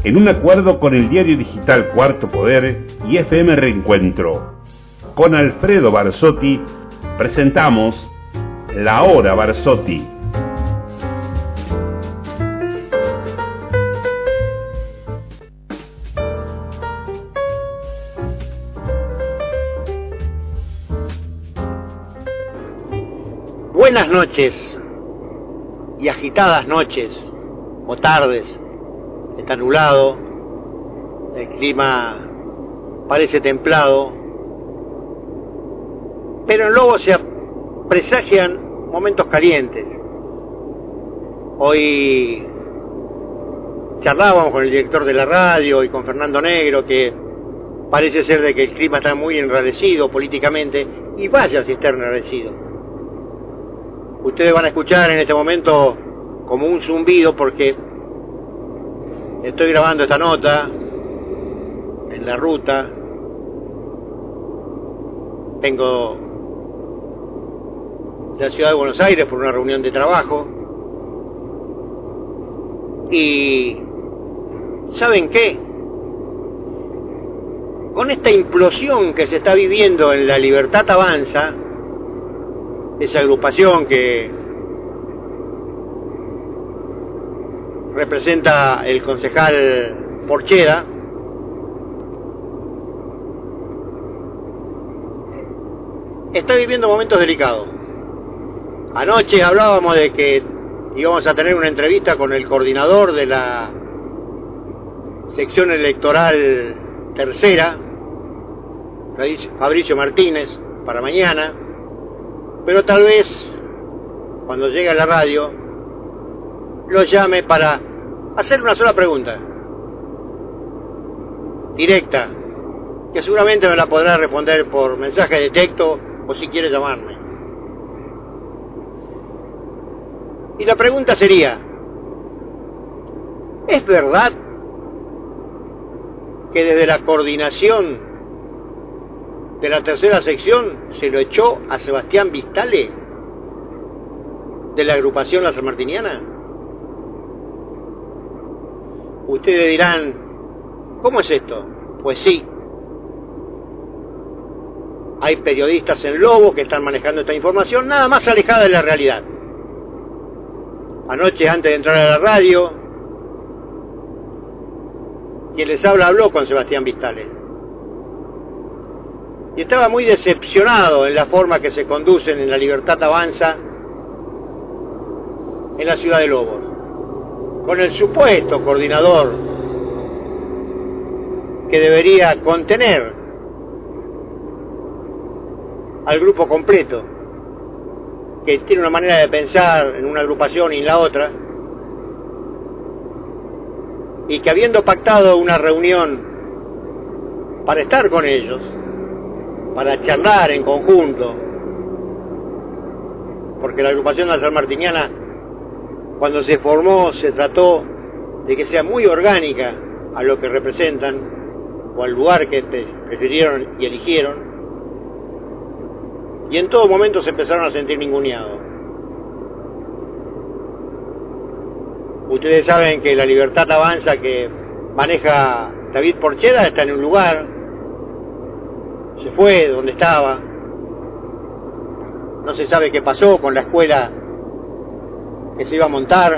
en un acuerdo con el diario digital Cuarto Poder y FM Reencuentro. Con Alfredo Barsotti presentamos La Hora Barsotti. Buenas noches y agitadas noches o tardes. Está nublado, el clima parece templado, pero en Lobo se presagian momentos calientes. Hoy charlábamos con el director de la radio y con Fernando Negro, que parece ser de que el clima está muy enrarecido políticamente, y vaya si está enrarecido. Ustedes van a escuchar en este momento como un zumbido porque estoy grabando esta nota en la ruta. Vengo de la ciudad de Buenos Aires por una reunión de trabajo. Y ¿saben qué? Con esta implosión que se está viviendo en La Libertad Avanza, esa agrupación que representa el concejal Porcheda, está viviendo momentos delicados. Anoche hablábamos de que íbamos a tener una entrevista con el coordinador de la sección electoral tercera, Fabricio Martínez, para mañana, pero tal vez cuando llegue a la radio lo llame para hacer una sola pregunta directa, que seguramente me la podrá responder por mensaje de texto o si quiere llamarme. Y la pregunta sería: ¿es verdad que desde la coordinación de la tercera sección se lo echó a Sebastián Vistale de la agrupación La Sanmartiniana? Ustedes dirán, ¿cómo es esto? Pues sí, hay periodistas en Lobo que están manejando esta información nada más alejada de la realidad. Anoche, antes de entrar a la radio, quien les habla habló con Sebastián Vistale y estaba muy decepcionado en la forma que se conducen en La Libertad Avanza en la ciudad de Lobos, con el supuesto coordinador que debería contener al grupo completo, que tiene una manera de pensar en una agrupación y en la otra, y que habiendo pactado una reunión para estar con ellos, para charlar en conjunto, porque la agrupación La Sanmartiniana, cuando se formó, se trató de que sea muy orgánica a lo que representan o al lugar que prefirieron y eligieron, y en todo momento se empezaron a sentir ninguneados. Ustedes saben que La Libertad Avanza, que maneja David Porcheda, está en un lugar, se fue de donde estaba, no se sabe qué pasó con la escuela que se iba a montar,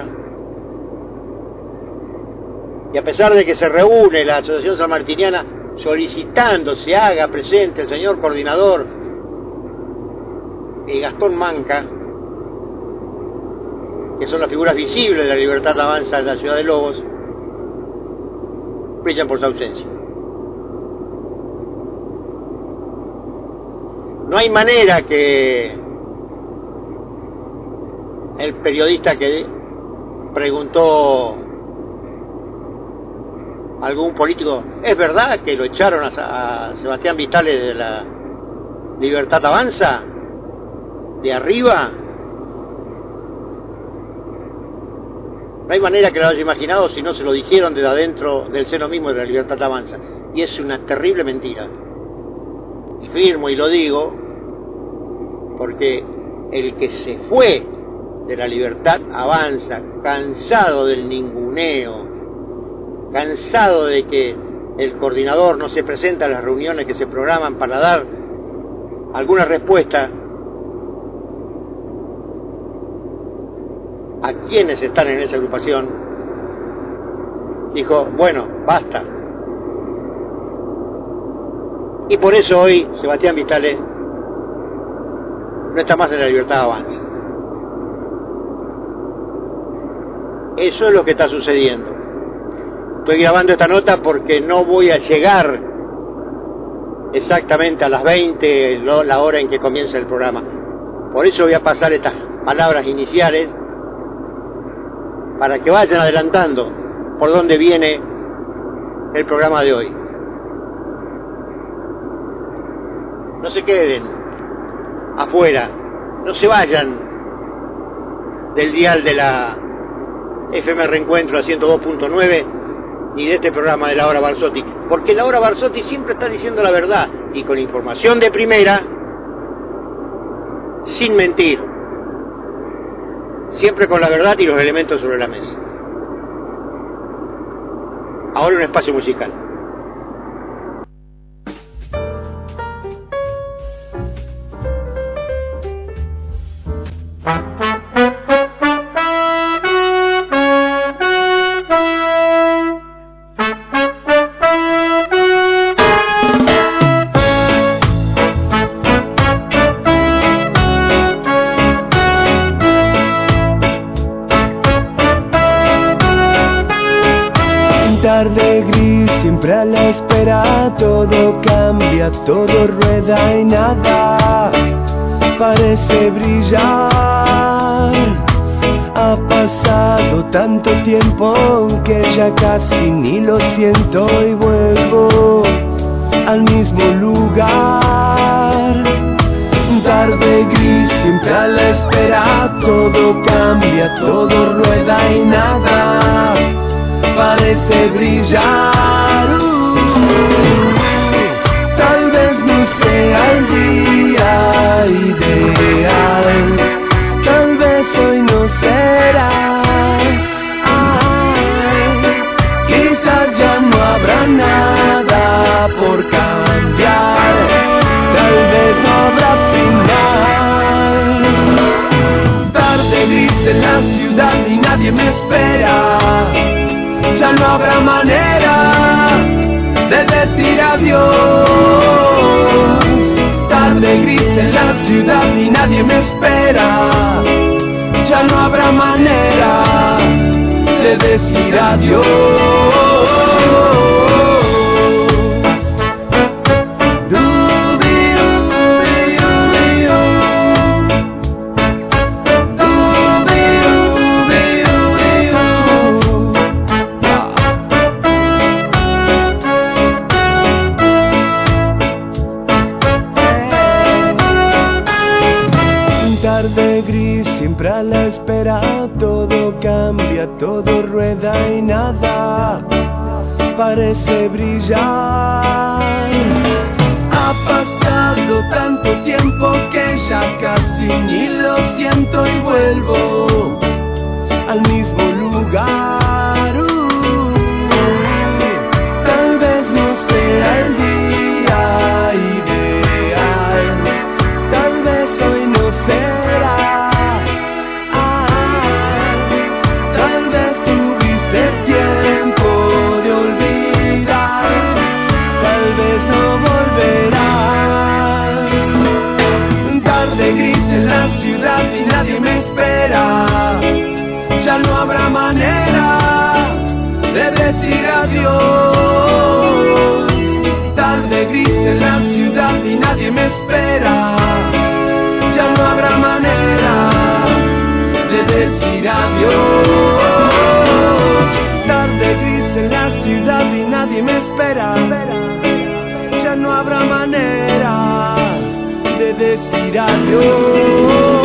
y a pesar de que se reúne la Asociación Sanmartiniana solicitando se haga presente el señor coordinador Gastón Manca, que son las figuras visibles de La Libertad Avanza en la ciudad de Lobos, brillan por su ausencia. No hay manera que el periodista que preguntó a algún político, ¿es verdad que lo echaron a Sebastián Vistale de La Libertad Avanza? ¿De arriba? No hay manera que lo haya imaginado si no se lo dijeron desde adentro del seno mismo de La Libertad Avanza. Y es una terrible mentira. Y firmo y lo digo porque el que se fue de La Libertad Avanza, cansado del ninguneo cansado de que el coordinador no se presenta a las reuniones que se programan para dar alguna respuesta a quienes están en esa agrupación, dijo, bueno, basta. Y por eso hoy Sebastián Vitale no está más en La Libertad Avanza. Eso es lo que está sucediendo. Estoy grabando esta nota porque no voy a llegar exactamente a las 20, la hora en que comienza el programa. Por eso voy a pasar estas palabras iniciales para que vayan adelantando por dónde viene el programa de hoy. No se queden afuera, no se vayan del dial de la FM Reencuentro a 102.9 ni de este programa de La Hora Barsotti, porque La Hora Barsotti siempre está diciendo la verdad y con información de primera, sin mentir, siempre con la verdad y los elementos sobre la mesa. Ahora un espacio musical. Tarde gris, siempre a la espera, todo cambia, todo rueda y nada parece brillar. Ha pasado tanto tiempo que ya casi ni lo siento y vuelvo al mismo lugar. Tarde gris, siempre a la espera, todo cambia, todo rueda y nada parece brillar. Tal vez no sea el día ideal, tal vez hoy no será. Quizás ya no habrá nada por cambiar, tal vez no habrá final. Tarde gris en la ciudad y nadie me espera. Ya no habrá manera de decir adiós. Tarde gris en la ciudad y nadie me espera. Ya no habrá manera de decir adiós. Siempre a la espera, todo cambia, todo rueda y nada parece brillar. Ha pasado tanto tiempo que ya casi ni lo siento y vuelvo al mismo lugar. Tal vez no sea el día ideal, tal vez hoy no será. Nadie me espera, ya no habrá manera de decir adiós. Tarde gris en la ciudad y nadie me espera, ya no habrá manera de decir adiós. Tarde gris en la ciudad y nadie me espera, ya no habrá manera de decir adiós.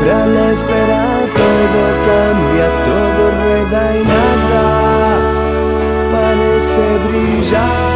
siempre a la espera, todo cambia, todo rueda y nada parece brillar.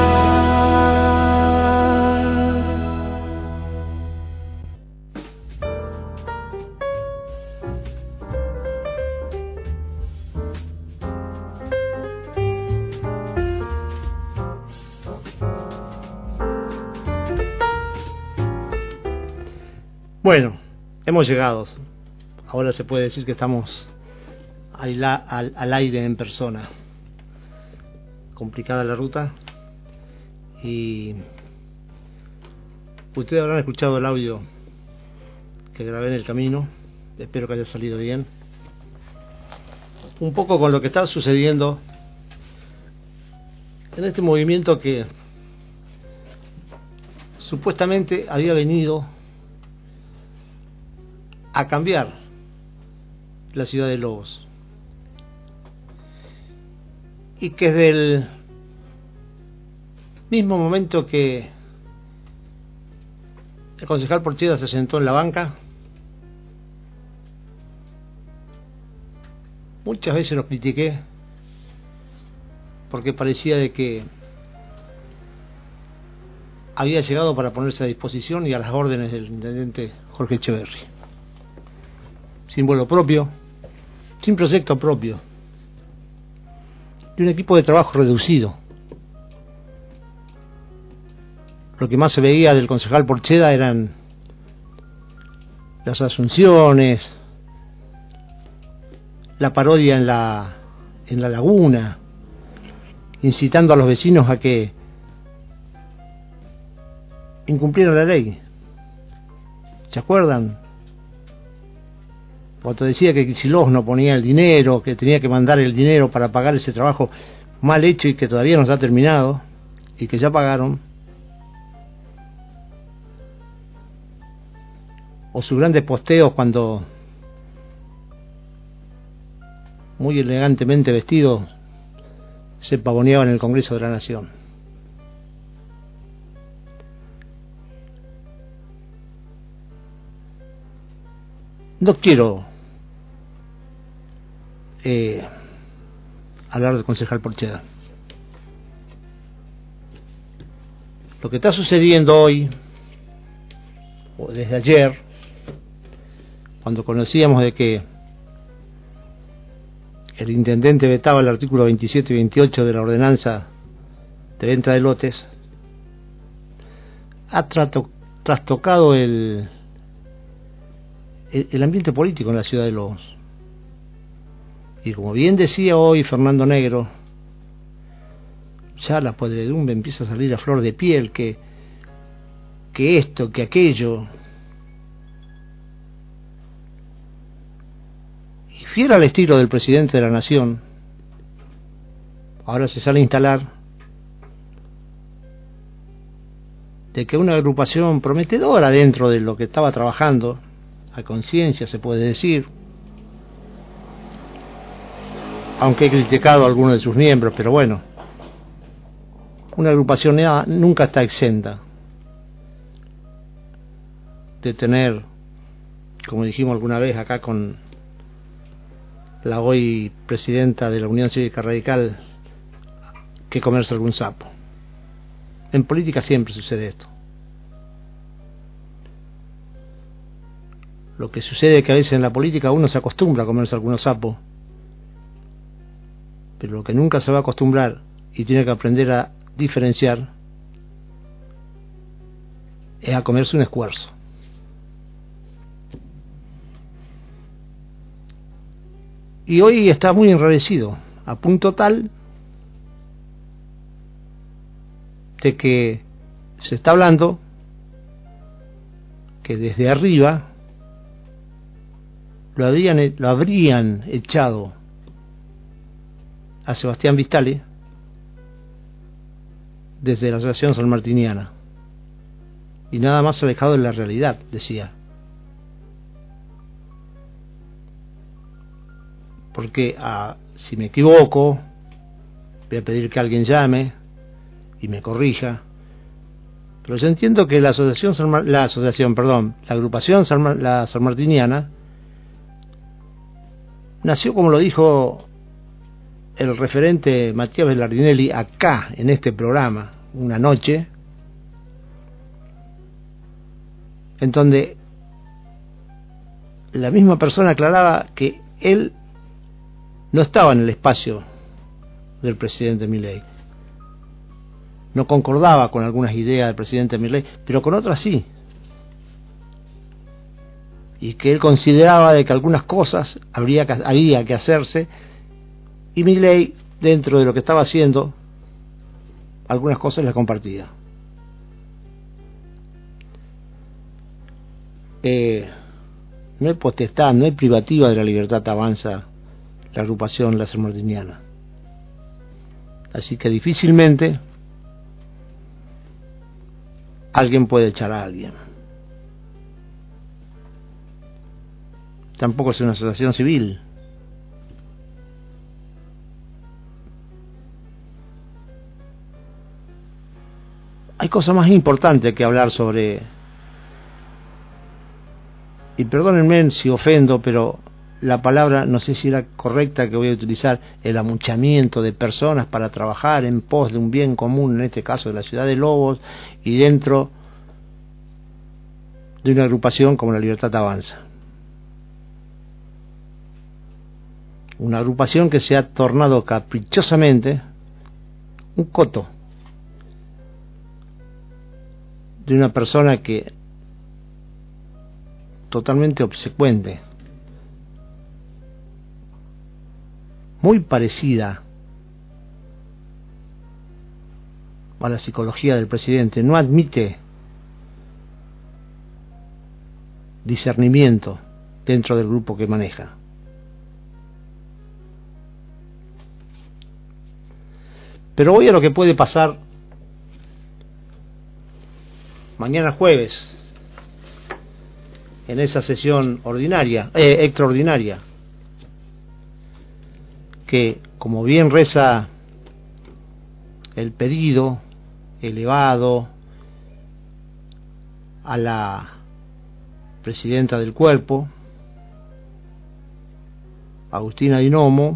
Bueno, hemos llegado. Ahora se puede decir que estamos al aire en persona. Complicada la ruta. Y ustedes habrán escuchado el audio que grabé en el camino. Espero que haya salido bien. Un poco con lo que está sucediendo en este movimiento que supuestamente había venido a cambiar la ciudad de Lobos, y que desde el mismo momento que el concejal Porcheda se sentó en la banca, muchas veces lo critiqué porque parecía de que había llegado para ponerse a disposición y a las órdenes del intendente Jorge Echeverri, sin vuelo propio, sin proyecto propio, y un equipo de trabajo reducido. Lo que más se veía del concejal Porcheda eran las asunciones, la parodia en la laguna, incitando a los vecinos a que incumplieran la ley. ¿Se acuerdan? Cuando decía que Kicillof no ponía el dinero, que tenía que mandar el dinero para pagar ese trabajo mal hecho y que todavía no está terminado, y que ya pagaron. O sus grandes posteos cuando, muy elegantemente vestidos, se pavoneaban en el Congreso de la Nación. No quiero hablar del concejal Porcheda. Lo que está sucediendo hoy, o desde ayer, cuando conocíamos de que el intendente vetaba el artículo 27 y 28 de la ordenanza de venta de lotes, ha trastocado el ambiente político en la ciudad de Lobos. Y como bien decía hoy Fernando Negro, ya la podredumbre empieza a salir a flor de piel, que esto, que aquello. Y fiel al estilo del presidente de la Nación, ahora se sale a instalar de que una agrupación prometedora dentro de lo que estaba trabajando, a conciencia se puede decir, aunque he criticado a algunos de sus miembros, pero bueno, una agrupación nunca está exenta de tener, como dijimos alguna vez acá con la hoy presidenta de la Unión Cívica Radical, que comerse algún sapo. En política siempre sucede esto. Lo que sucede es que a veces en la política uno se acostumbra a comerse algunos sapos, pero lo que nunca se va a acostumbrar y tiene que aprender a diferenciar es a comerse un esfuerzo. Y hoy está muy enrarecido, a punto tal de que se está hablando que desde arriba lo habrían echado a Sebastián Vistale desde la Asociación Sanmartiniana, y nada más alejado de la realidad, decía. Porque si me equivoco, voy a pedir que alguien llame y me corrija, pero yo entiendo que la agrupación la sanmartiniana nació, como lo dijo el referente Matías Belardinelli acá en este programa una noche, en donde la misma persona aclaraba que él no estaba en el espacio del presidente Milei, no concordaba con algunas ideas del presidente Milei, pero con otras sí, y que él consideraba de que algunas cosas había que hacerse, y Milei, dentro de lo que estaba haciendo, algunas cosas las compartía. No hay potestad, no hay privativa de la libertad Avanza la agrupación La Sanmartiniana. Así que difícilmente alguien puede echar a alguien. Tampoco es una asociación civil. Hay cosas más importantes que hablar sobre, y perdónenme si ofendo, pero la palabra, no sé si era correcta que voy a utilizar, el amuchamiento de personas para trabajar en pos de un bien común, en este caso de la ciudad de Lobos, y dentro de una agrupación como la Libertad Avanza. Una agrupación que se ha tornado caprichosamente un coto de una persona que totalmente obsecuente, muy parecida a la psicología del presidente, no admite discernimiento dentro del grupo que maneja. Pero voy a lo que puede pasar mañana jueves en esa sesión ordinaria, extraordinaria, que, como bien reza el pedido elevado a la presidenta del cuerpo, Agustina Dinomo,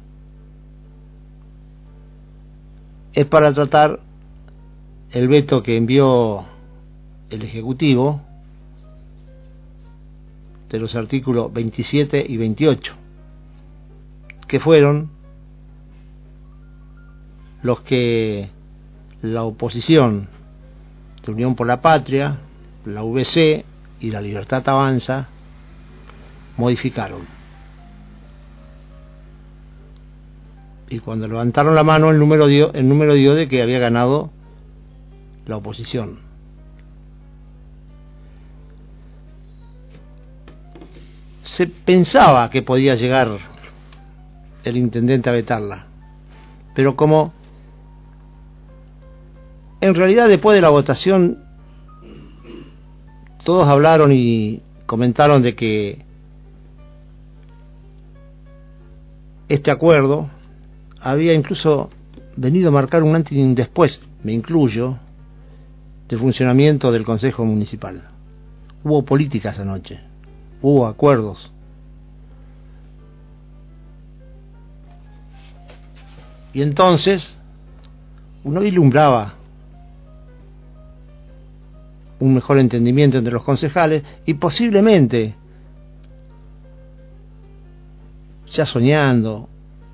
es para tratar el veto que envió el Ejecutivo de los artículos 27 y 28, que fueron los que la oposición de Unión por la Patria, la UVC y la Libertad Avanza modificaron. Y cuando levantaron la mano, el número dio de que había ganado la oposición. Se pensaba que podía llegar el intendente a vetarla, pero como en realidad después de la votación todos hablaron y comentaron de que este acuerdo había incluso venido a marcar un antes y un después, me incluyo, del funcionamiento del Consejo Municipal. Hubo políticas anoche, hubo acuerdos. Y entonces uno vislumbraba un mejor entendimiento entre los concejales y posiblemente, ya soñando,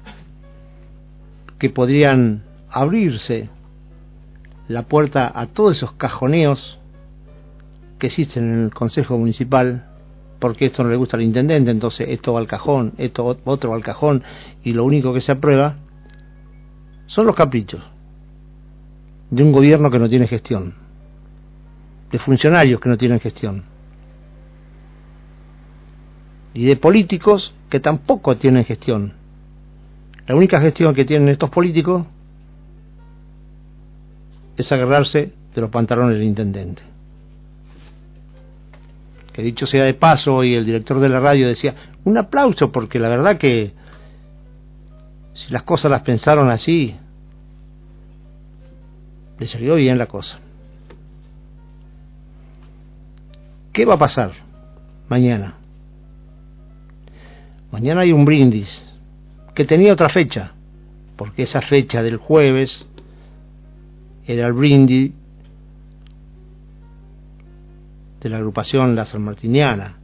que podrían abrirse la puerta a todos esos cajoneos que existen en el Consejo Municipal, porque esto no le gusta al intendente, entonces esto va al cajón, esto otro va al cajón, y lo único que se aprueba son los caprichos de un gobierno que no tiene gestión, de funcionarios que no tienen gestión, y de políticos que tampoco tienen gestión. La única gestión que tienen estos políticos es agarrarse de los pantalones del intendente. Que dicho sea de paso, y el director de la radio decía, un aplauso, porque la verdad que si las cosas las pensaron así, le salió bien la cosa. ¿Qué va a pasar mañana? Mañana hay un brindis que tenía otra fecha, porque esa fecha del jueves era el brindis de la agrupación La Sanmartiniana,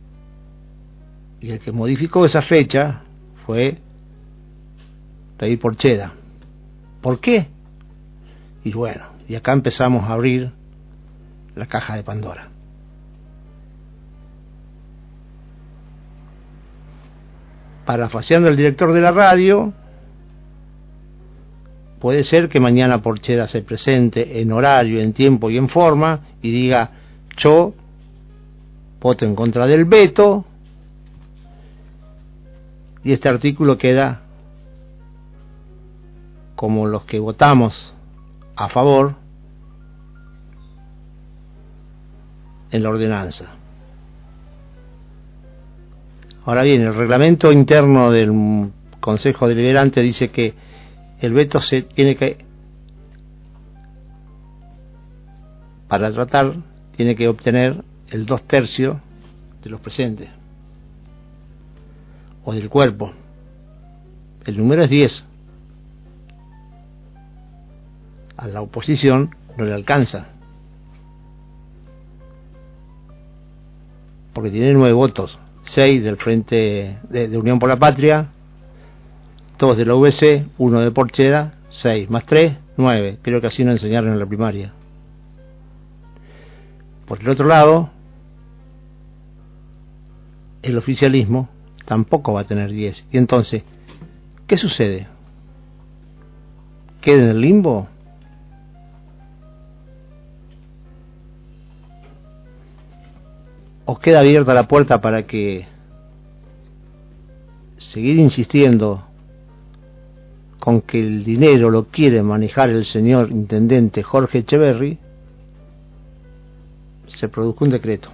y el que modificó esa fecha fue David Porcheda. ¿Por qué? Y bueno, y acá empezamos a abrir la caja de Pandora. Parafraseando al director de la radio, puede ser que mañana Porcheda se presente en horario, en tiempo y en forma y diga: yo voto en contra del veto, y este artículo queda como los que votamos a favor en la ordenanza. Ahora bien, el reglamento interno del Consejo Deliberante dice que el veto se tiene que, para tratar, tiene que obtener el 2/3 de los presentes o del cuerpo. El número es 10. A la oposición no le alcanza, porque tiene 9 votos, 6 del Frente de Unión por la Patria, 2 de la UBC, 1 de Porcheda, 6 más 3, 9. Creo que así nos enseñaron en la primaria. Por el otro lado, el oficialismo tampoco va a tener 10. Y entonces, ¿qué sucede? ¿Queda en el limbo? ¿O queda abierta la puerta para que seguir insistiendo con que el dinero lo quiere manejar el señor intendente Jorge Echeverri, se produjo un decreto?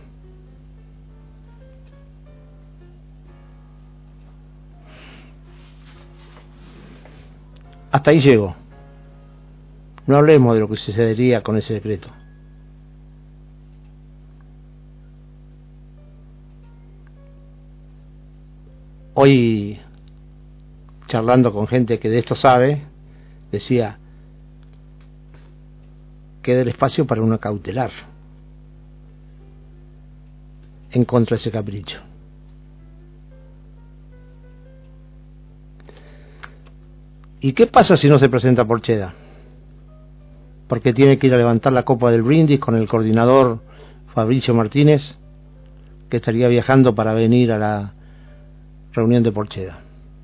Hasta ahí llego. No hablemos de lo que sucedería con ese decreto. Hoy, charlando con gente que de esto sabe, decía: queda el espacio para una cautelar en contra de ese capricho. ¿Y qué pasa si no se presenta Porcheda? Porque tiene que ir a levantar la copa del brindis con el coordinador Fabricio Martínez, que estaría viajando para venir a la reunión de Porcheda.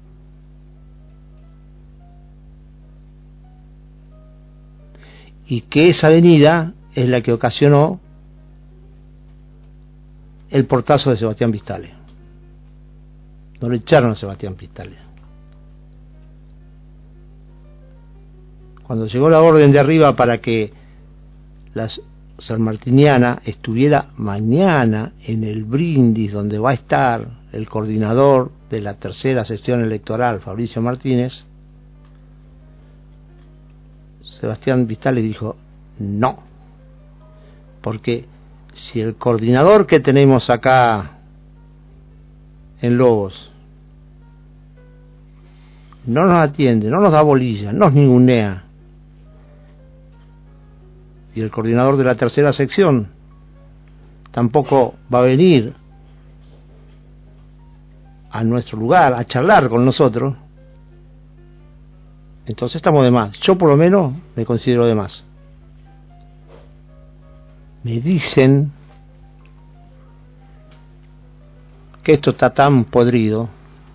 Y que esa venida es la que ocasionó el portazo de Sebastián Pistale. No le echaron a Sebastián Pistale. Cuando llegó la orden de arriba para que la sanmartiniana estuviera mañana en el brindis donde va a estar el coordinador de la tercera sección electoral, Fabricio Martínez, Sebastián Pistale dijo no, porque si el coordinador que tenemos acá en Lobos no nos atiende, no nos da bolilla, nos ningunea, y el coordinador de la tercera sección tampoco va a venir a nuestro lugar a charlar con nosotros, entonces estamos de más. Yo por lo menos me considero de más. Me dicen que esto está tan podrido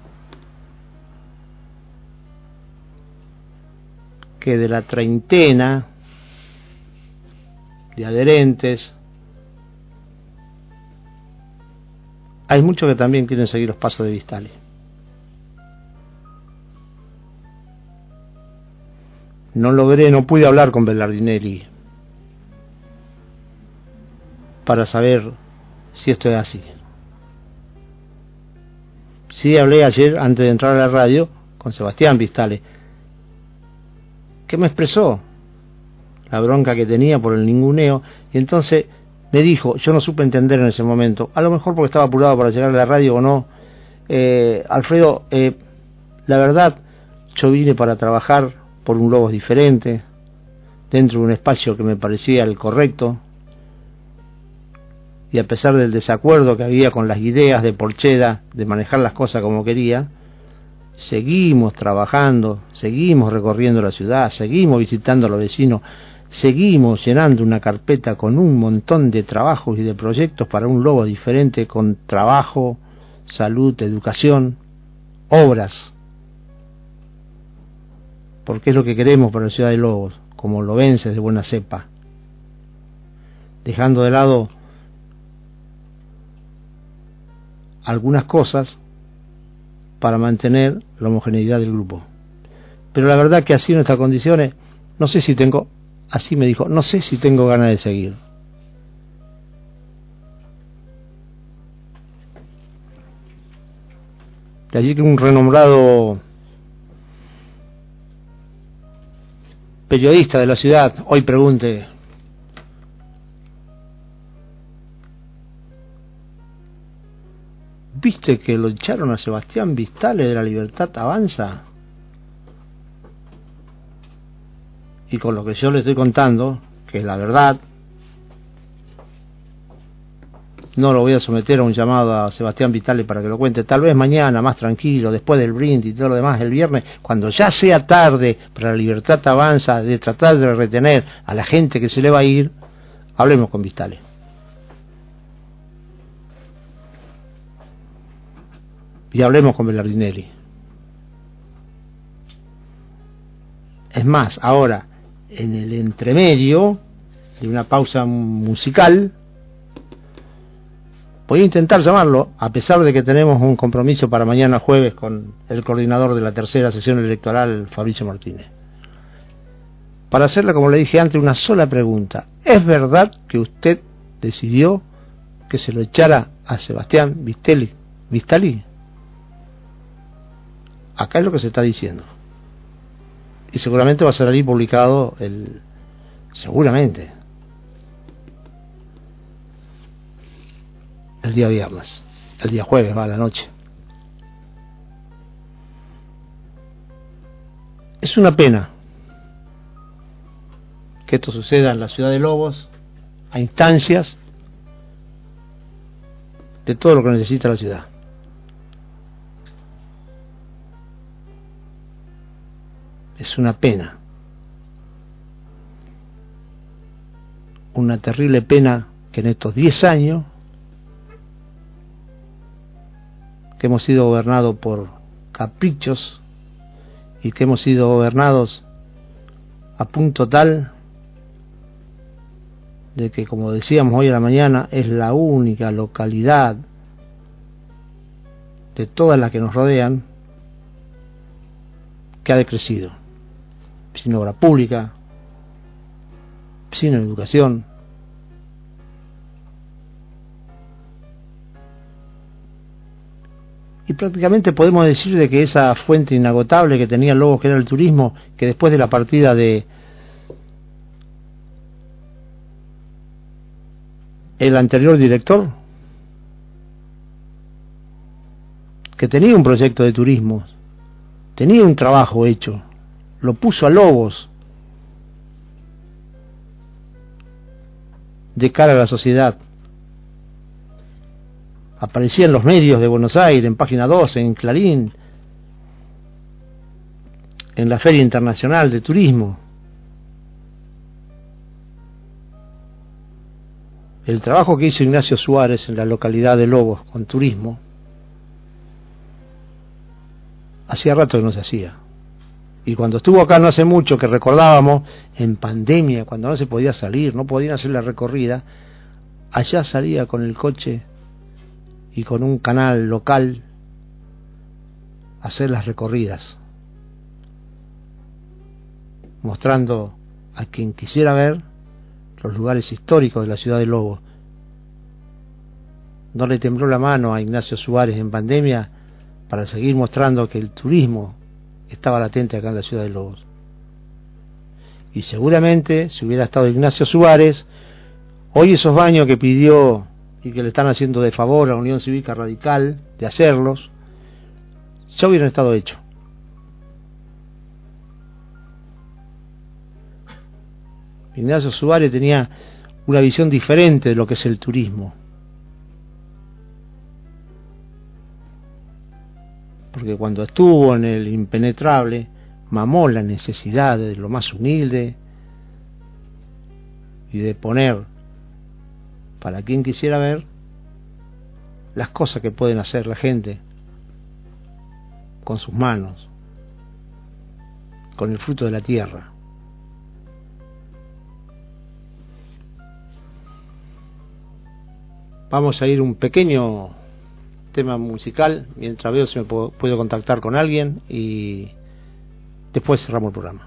que de la treintena de adherentes hay muchos que también quieren seguir los pasos de Pistale. No pude hablar con Belardinelli para saber si esto es así. Sí hablé ayer, antes de entrar a la radio, con Sebastián Pistale, que me expresó la bronca que tenía por el ninguneo, y entonces me dijo, yo no supe entender en ese momento, a lo mejor porque estaba apurado para llegar a la radio o no, Alfredo, la verdad, yo vine para trabajar por un Lobos diferente, dentro de un espacio que me parecía el correcto, y a pesar del desacuerdo que había con las ideas de Porcheda de manejar las cosas como quería, seguimos trabajando, seguimos recorriendo la ciudad, seguimos visitando a los vecinos, seguimos llenando una carpeta con un montón de trabajos y de proyectos para un Lobos diferente, con trabajo, salud, educación, obras, porque es lo que queremos para la ciudad de Lobos, como lobenses de buena cepa, dejando de lado algunas cosas para mantener la homogeneidad del grupo. Pero la verdad que así en estas condiciones, no sé si tengo, así me dijo, no sé si tengo ganas de seguir. De allí que un renombrado periodista de la ciudad hoy pregunte: ¿viste que lo echaron a Sebastián Vistale de La Libertad Avanza? Y con lo que yo le estoy contando, que es la verdad, no lo voy a someter a un llamado a Sebastián Vistale para que lo cuente, tal vez mañana, más tranquilo, después del brindis y todo lo demás, el viernes, cuando ya sea tarde para La Libertad Avanza, de tratar de retener a la gente que se le va a ir, hablemos con Vistale. Y hablemos con Belardinelli. Es más, ahora, en el entremedio de una pausa musical, voy a intentar llamarlo, a pesar de que tenemos un compromiso para mañana jueves con el coordinador de la tercera sesión electoral, Fabricio Martínez, para hacerle, como le dije antes, una sola pregunta. ¿Es verdad que usted decidió que se lo echara a Sebastián Vistale? Acá es lo que se está diciendo. Y seguramente va a salir publicado seguramente el día viernes, el día jueves, va a la noche. Es una pena que esto suceda en la ciudad de Lobos a instancias de todo lo que necesita la ciudad. Es una pena, una terrible pena que en estos 10 años que hemos sido gobernados por caprichos y que hemos sido gobernados a punto tal de que, como decíamos hoy a la mañana, es la única localidad de todas las que nos rodean que ha decrecido, sin obra pública, sin educación, y prácticamente podemos decir de que esa fuente inagotable que tenía Lobos, que era el turismo, que después de la partida de el anterior director, que tenía un proyecto de turismo, tenía un trabajo hecho, lo puso a Lobos de cara a la sociedad. Aparecía en los medios de Buenos Aires, en Página 12, en Clarín, en la Feria Internacional de Turismo. El trabajo que hizo Ignacio Suárez en la localidad de Lobos con turismo, hacía rato que no se hacía. Y cuando estuvo acá no hace mucho, que recordábamos, en pandemia, cuando no se podía salir, no podían hacer la recorrida, allá salía con el coche y con un canal local a hacer las recorridas, mostrando a quien quisiera ver los lugares históricos de la ciudad de Lobos. No le tembló la mano a Ignacio Suárez en pandemia para seguir mostrando que el turismo estaba latente acá en la ciudad de Lobos. Y seguramente, si hubiera estado Ignacio Suárez, hoy esos baños que pidió y que le están haciendo de favor a la Unión Cívica Radical de hacerlos, ya hubieran estado hechos. Ignacio Suárez tenía una visión diferente de lo que es el turismo, porque cuando estuvo en el impenetrable mamó la necesidad de lo más humilde y de poner, para quien quisiera ver, las cosas que pueden hacer la gente con sus manos, con el fruto de la tierra. Vamos a ir un pequeño tema musical mientras veo si me puedo contactar con alguien y después cerramos el programa.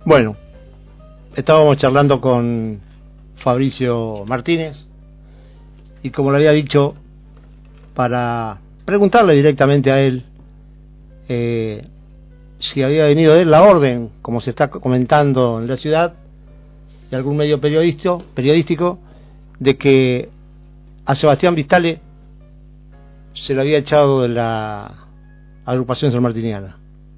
Bueno, estábamos charlando con Fabricio Martínez y, como le había dicho, para preguntarle directamente a él si había venido de él la orden, como se está comentando en la ciudad, de algún medio periodístico, de que a Sebastián Vistale se lo había echado de la agrupación sanmartiniana.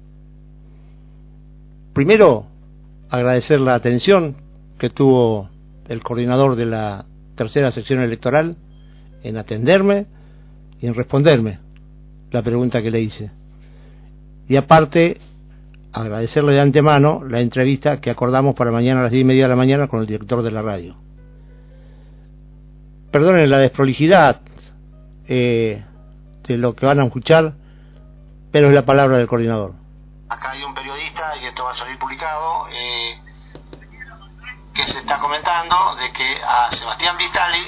Primero, agradecer la atención que tuvo el coordinador de la tercera sección electoral en atenderme y en responderme la pregunta que le hice. Y aparte, agradecerle de antemano la entrevista que acordamos para mañana a las 10:30 de la mañana con el director de la radio. Perdonen la desprolijidad de lo que van a escuchar, pero es la palabra del coordinador. Acá hay un periodista, y esto va a salir publicado, que se está comentando de que a Sebastián Vistale,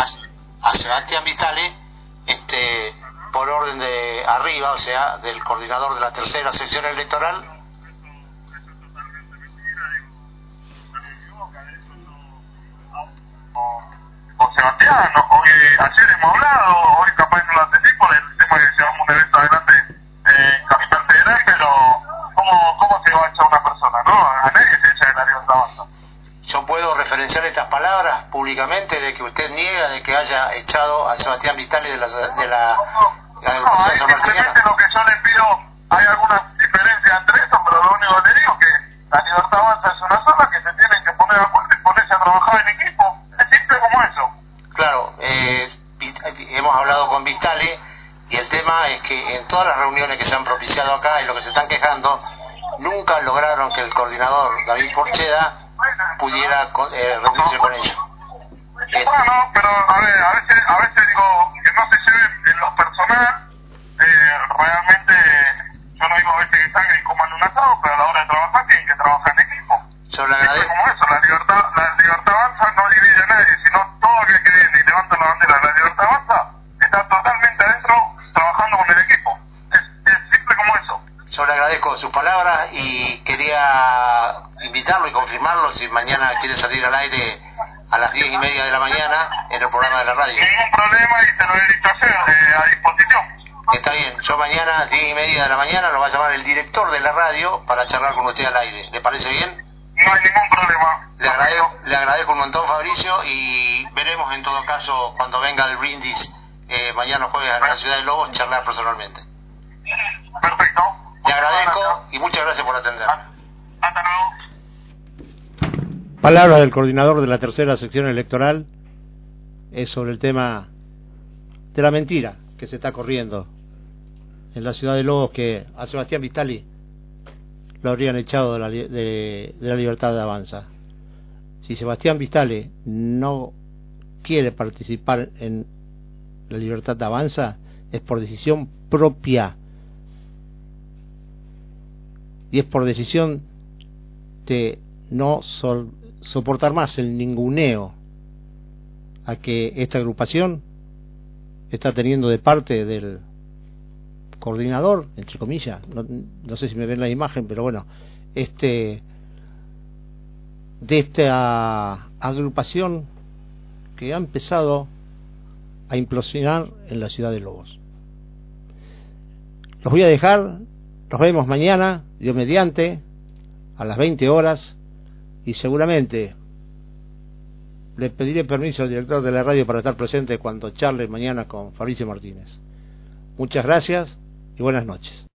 por orden de arriba, o sea, del coordinador de la tercera sección electoral. Con Sebastián, ayer hemos hablado, hoy capaz no lo atendí por el tema de que llevamos un evento adelante en Capital Federal, pero ¿cómo se va a echar una persona, no? A nadie se echa de la Libertad Avanza. Yo puedo referenciar estas palabras públicamente de que usted niega de que haya echado a Sebastián Vistale de la agrupación sanmartiniana. Simplemente lo que yo le pido, hay algunas diferencias entre eso, pero lo único que le digo es que la Libertad Avanza es una sola, que se tienen que poner de acuerdo y ponerse a trabajar en equipo. Es simple como eso. Claro, hemos hablado con Vistale y el tema es que en todas las reuniones que se han propiciado acá y lo que se están quejando, nunca lograron que el coordinador David Porcheda pudiera reunirse con ellos. Bueno, pero a veces digo que no se lleven en lo personal. Realmente yo no digo a veces que salgan y coman un asado, pero a la hora de trabajar tienen que trabajar en equipo. Yo le agradezco. Como eso, la libertad avanza no divide a nadie, sino todo aquel que viene y levanta la bandera de la Libertad Avanza está totalmente adentro trabajando con el equipo. Es simple como eso. Yo le agradezco sus palabras y quería invitarlo y confirmarlo si mañana quiere salir al aire a las 10:30 de la mañana en el programa de la radio. Ningún problema, y te lo he dicho ayer, a disposición. Está bien, yo mañana a las 10:30 de la mañana lo va a llamar el director de la radio para charlar con usted al aire. ¿Le parece bien? No hay ningún problema. Le agradezco un montón, Fabricio, y veremos en todo caso cuando venga el brindis mañana jueves a la ciudad de Lobos charlar personalmente. Perfecto. Le agradezco y muchas gracias por atender. Hasta luego. Palabras del coordinador de la tercera sección electoral es sobre el tema de la mentira que se está corriendo en la ciudad de Lobos, que a Sebastián Vistale lo habrían echado de la Libertad Avanza. Si Sebastián Vistale no quiere participar en la Libertad Avanza es por decisión propia y es por decisión de no soportar más el ninguneo a que esta agrupación está teniendo de parte del coordinador, entre comillas, no sé si me ven la imagen, pero bueno, de esta agrupación que ha empezado a implosionar en la ciudad de Lobos. Los voy a dejar, nos vemos mañana, Dios mediante, a las 20 horas, y seguramente le pediré permiso al director de la radio para estar presente cuando charle mañana con Fabricio Martínez. Muchas gracias y buenas noches.